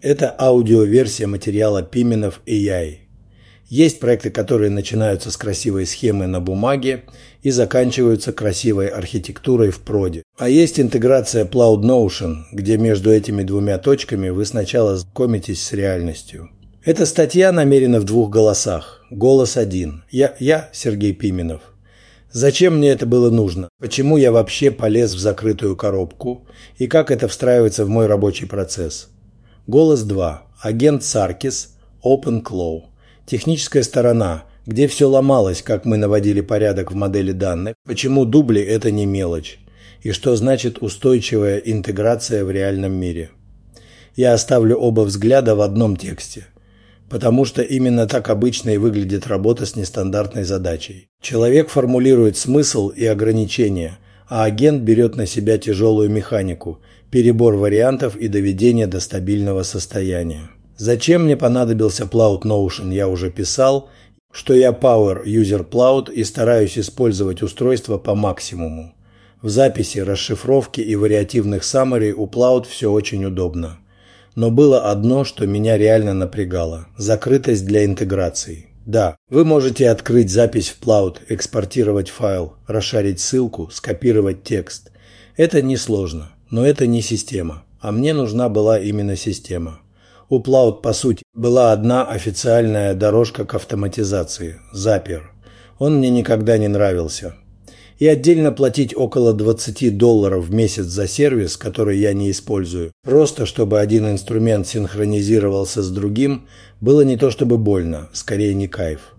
Это аудиоверсия материала Pimenov AI. Есть проекты, которые начинаются с красивой схемы на бумаге и заканчиваются красивой архитектурой в проде. А есть интеграция Cloud Notion, где между этими двумя точками вы сначала знакомитесь с реальностью. Эта статья намерена в двух голосах. Голос один. Я Сергей Пименов. Зачем мне это было нужно? Почему я вообще полез в закрытую коробку? И как это встраивается в мой рабочий процесс? Голос 2. Агент Саркис. OpenClaw. Техническая сторона, где все ломалось, как мы наводили порядок в модели данных, почему дубли – это не мелочь, и что значит устойчивая интеграция в реальном мире. Я оставлю оба взгляда в одном тексте, потому что именно так обычно и выглядит работа с нестандартной задачей. Человек формулирует смысл и ограничения, а агент берет на себя тяжелую механику, перебор вариантов и доведение до стабильного состояния. Зачем мне понадобился Cloud Notion, я уже писал, что я Power User Cloud и стараюсь использовать устройство по максимуму. В записи, расшифровке и вариативных summary у Cloud все очень удобно. Но было одно, что меня реально напрягало – закрытость для интеграции. Да, вы можете открыть запись в Cloud, экспортировать файл, расшарить ссылку, скопировать текст. Это несложно, но это не система, а мне нужна была именно система. У Cloud, по сути, была одна официальная дорожка к автоматизации – Zapier. Он мне никогда не нравился. И отдельно платить около $20 в месяц за сервис, который я не использую, просто чтобы один инструмент синхронизировался с другим, было не то чтобы больно, скорее не кайф.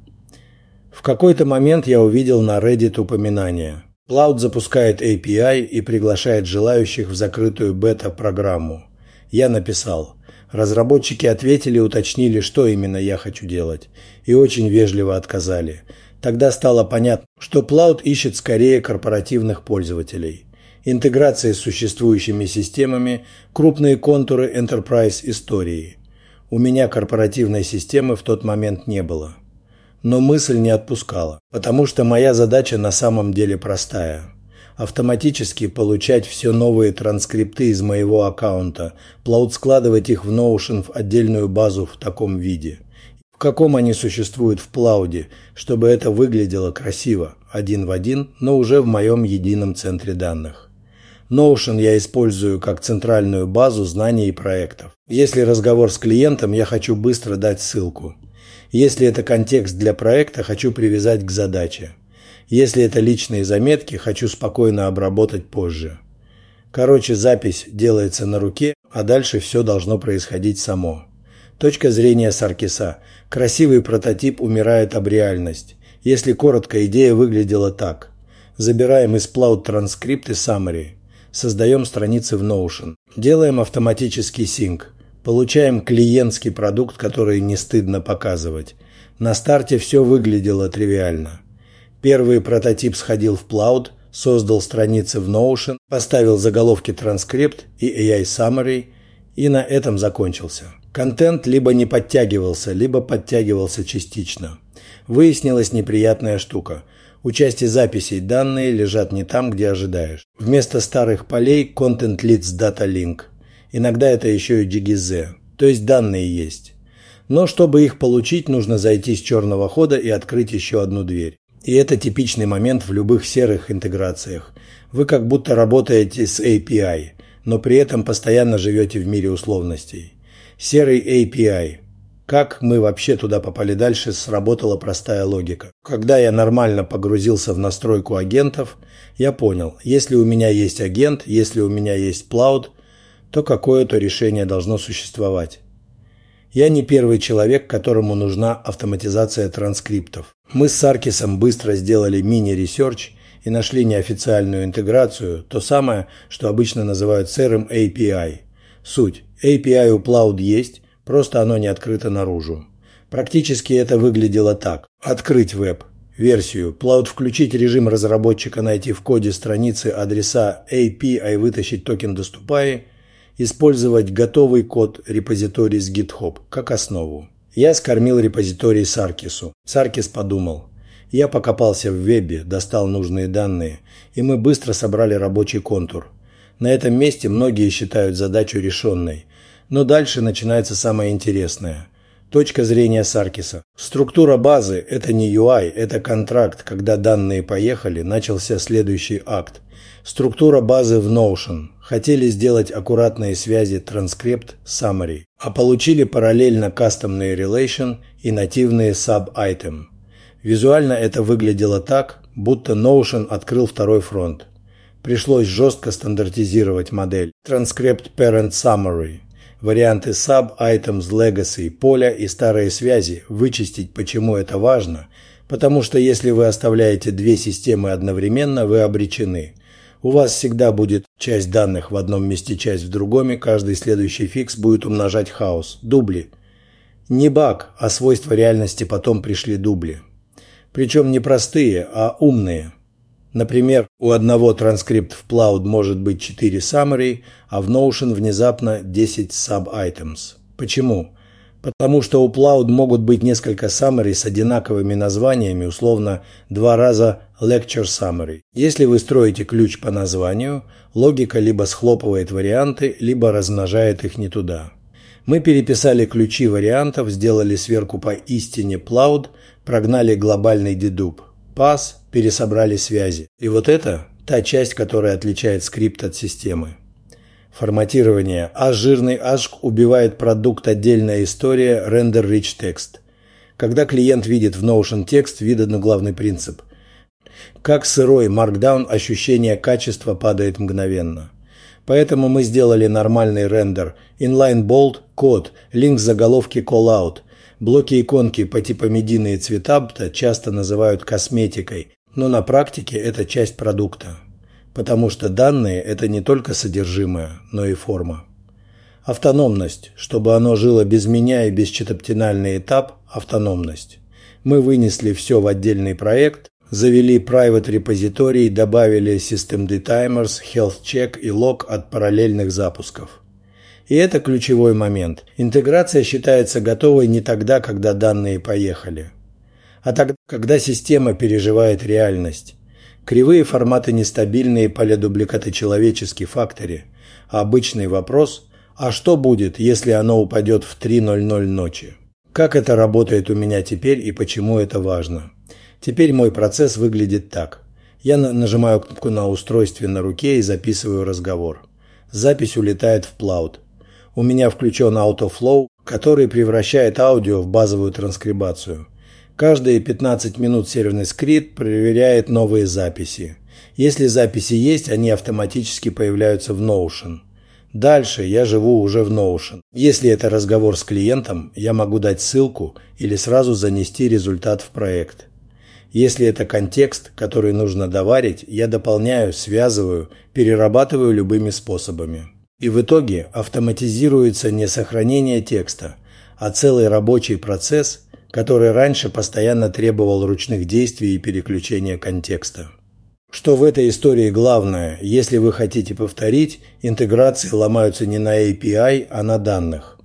В какой-то момент я увидел на Reddit упоминание. Cloud запускает API и приглашает желающих в закрытую бета-программу. Я написал. Разработчики ответили, уточнили, что именно я хочу делать, и очень вежливо отказали. Тогда стало понятно, что Cloud ищет скорее корпоративных пользователей. Интеграция с существующими системами, крупные контуры Enterprise истории. У меня корпоративной системы в тот момент не было. Но мысль не отпускала, потому что моя задача на самом деле простая. Автоматически получать все новые транскрипты из моего аккаунта, Cloud складывать их в Notion в отдельную базу в таком виде. В каком они существуют в Cloud, чтобы это выглядело красиво, один в один, но уже в моем едином центре данных. Notion я использую как центральную базу знаний и проектов. Если разговор с клиентом, я хочу быстро дать ссылку. Если это контекст для проекта, хочу привязать к задаче. Если это личные заметки, хочу спокойно обработать позже. Короче, запись делается на руке, а дальше все должно происходить само. Точка зрения Саркиса. Красивый прототип умирает об реальность. Если коротко, идея выглядела так. Забираем из Cloud транскрипты summary. Создаем страницы в Notion. Делаем автоматический синк. Получаем клиентский продукт, который не стыдно показывать. На старте все выглядело тривиально. Первый прототип сходил в Cloud, создал страницы в Notion, поставил заголовки транскрипт и AI Summary, и на этом закончился. Контент либо не подтягивался, либо подтягивался частично. Выяснилась неприятная штука. У части записей данные лежат не там, где ожидаешь. Вместо старых полей Content Leads Data Link. Иногда это еще и GGZ, то есть данные есть. Но чтобы их получить, нужно зайти с черного хода и открыть еще одну дверь. И это типичный момент в любых серых интеграциях. Вы как будто работаете с API, но при этом постоянно живете в мире условностей. Серый API. Как мы вообще туда попали дальше, сработала простая логика. Когда я нормально погрузился в настройку агентов, я понял, если у меня есть агент, если у меня есть Cloud, то какое-то решение должно существовать. Я не первый человек, которому нужна автоматизация транскриптов. Мы с Саркисом быстро сделали мини-ресерч и нашли неофициальную интеграцию, то самое, что обычно называют серым API. Суть. API у Cloud есть, просто оно не открыто наружу. Практически это выглядело так. Открыть веб. Версию. Cloud включить режим разработчика, найти в коде страницы адреса API, вытащить токен доступай. Использовать готовый код репозиторий с GitHub как основу. Я скормил репозиторий Саркису. Саркис подумал. Я покопался в вебе, достал нужные данные, и мы быстро собрали рабочий контур. На этом месте многие считают задачу решенной. Но дальше начинается самое интересное. Точка зрения Саркиса. Структура базы – это не UI, это контракт. Когда данные поехали, начался следующий акт. Структура базы в Notion. Хотели сделать аккуратные связи transcript summary, а получили параллельно кастомные relation и нативные sub-item. Визуально это выглядело так, будто Notion открыл второй фронт. Пришлось жестко стандартизировать модель. Transcript parent summary. Варианты sub, items, legacy, поля и старые связи, вычистить, почему это важно, потому что если вы оставляете две системы одновременно, вы обречены. У вас всегда будет часть данных в одном месте, часть в другом, и каждый следующий фикс будет умножать хаос. Дубли. Не баг, а свойства реальности потом пришли дубли. Причем не простые, а умные. Например, у одного транскрипт в Cloud может быть 4 summary, а в Notion внезапно 10 sub-items. Почему? Потому что у Cloud могут быть несколько summary с одинаковыми названиями, условно 2 раза lecture summary. Если вы строите ключ по названию, логика либо схлопывает варианты, либо размножает их не туда. Мы переписали ключи вариантов, сделали сверку по истине Cloud, прогнали глобальный dedupe. Pass, пересобрали связи. И вот это та часть, которая отличает скрипт от системы. Форматирование. Жирный ашк убивает продукт отдельная история render rich text. Когда клиент видит в Notion текст, виден главный принцип. Как сырой Markdown, ощущение качества падает мгновенно. Поэтому мы сделали нормальный рендер. Inline bold, код, линк заголовки callout. Блоки-иконки по типомедийные цвета часто называют косметикой, но на практике это часть продукта. Потому что данные – это не только содержимое, но и форма. Автономность. Чтобы оно жило без меня и без четоптинальный этап – автономность. Мы вынесли все в отдельный проект, завели private репозиторий, добавили systemd timers, health check и log от параллельных запусков. И это ключевой момент. Интеграция считается готовой не тогда, когда данные поехали, а тогда, когда система переживает реальность. Кривые форматы нестабильные, полидубликаты человеческий факторе. А обычный вопрос – а что будет, если оно упадет в 3:00 ночи? Как это работает у меня теперь и почему это важно? Теперь мой процесс выглядит так. Я нажимаю кнопку на устройстве на руке и записываю разговор. Запись улетает в Cloud. У меня включен AutoFlow, который превращает аудио в базовую транскрибацию. Каждые 15 минут серверный скрипт проверяет новые записи. Если записи есть, они автоматически появляются в Notion. Дальше я живу уже в Notion. Если это разговор с клиентом, я могу дать ссылку или сразу занести результат в проект. Если это контекст, который нужно доварить, я дополняю, связываю, перерабатываю любыми способами. И в итоге автоматизируется не сохранение текста, а целый рабочий процесс, который раньше постоянно требовал ручных действий и переключения контекста. Что в этой истории главное, если вы хотите повторить, интеграции ломаются не на API, а на данных.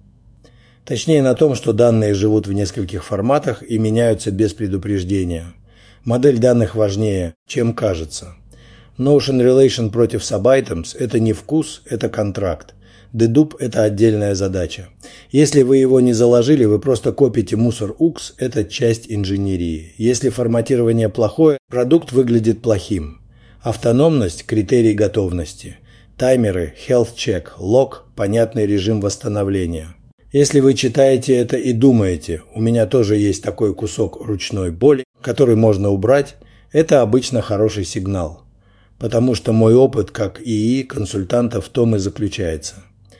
Точнее на том, что данные живут в нескольких форматах и меняются без предупреждения. Модель данных важнее, чем кажется. Notion Relation против Sub-Items – это не вкус, это контракт. Dedupe – это отдельная задача. Если вы его не заложили, вы просто копите мусор UX – это часть инженерии. Если форматирование плохое, продукт выглядит плохим. Автономность – критерий готовности. Таймеры, health check, log – понятный режим восстановления. Если вы читаете это и думаете, у меня тоже есть такой кусок ручной боли, который можно убрать, это обычно хороший сигнал. Потому что мой опыт как ИИ-консультанта в том и заключается.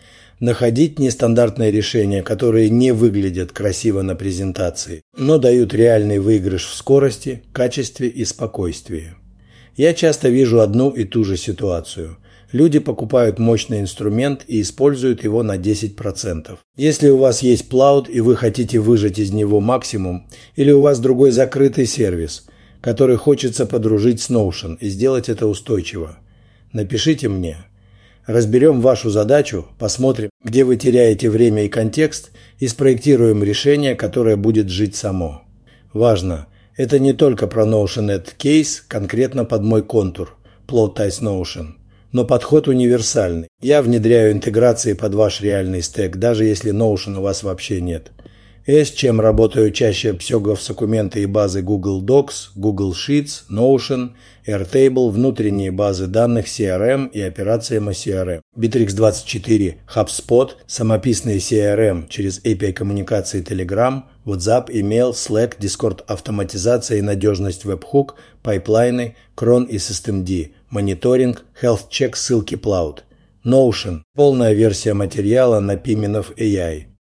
Находить нестандартные решения, которые не выглядят красиво на презентации, но дают реальный выигрыш в скорости, качестве и спокойствии. Я часто вижу одну и ту же ситуацию. Люди покупают мощный инструмент и используют его на 10%. Если у вас есть Cloud и вы хотите выжать из него максимум, или у вас другой закрытый сервис, который хочется подружить с Notion и сделать это устойчиво, напишите мне. Разберем вашу задачу, посмотрим, где вы теряете время и контекст, и спроектируем решение, которое будет жить само. Важно, это не только про Notion Add Case, конкретно под мой контур, Plot Ties Notion. Но подход универсальный. Я внедряю интеграции под ваш реальный стек, даже если Notion у вас вообще нет. С чем работаю чаще всего с документы и базы Google Docs, Google Sheets, Notion, Airtable, внутренние базы данных CRM и операциями CRM. Bittrex24, HubSpot, самописные CRM через API коммуникации Telegram, WhatsApp, email, Slack, Discord, автоматизация и надежность Webhook, пайплайны, Cron и Systemd, мониторинг, Health Check, ссылки Cloud. Notion – полная версия материала на Piminov AI.